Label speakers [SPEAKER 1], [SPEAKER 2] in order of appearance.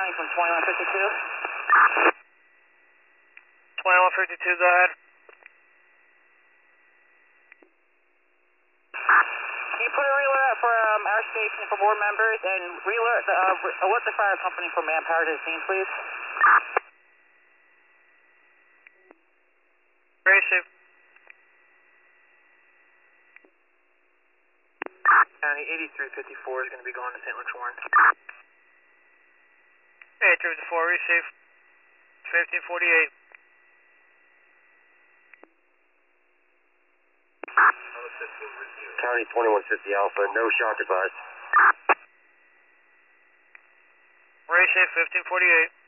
[SPEAKER 1] County from 2152.
[SPEAKER 2] 2152, go ahead.
[SPEAKER 1] Can you put a re-alert for our station for board members and alert the fire company for manpower to the scene, please?
[SPEAKER 2] Receive.
[SPEAKER 3] County 8354 is going to be going to St. Luke's Warren.
[SPEAKER 2] 8354, receive. 1548.
[SPEAKER 4] County 2150 Alpha, no shock advised.
[SPEAKER 2] Receive. 1548.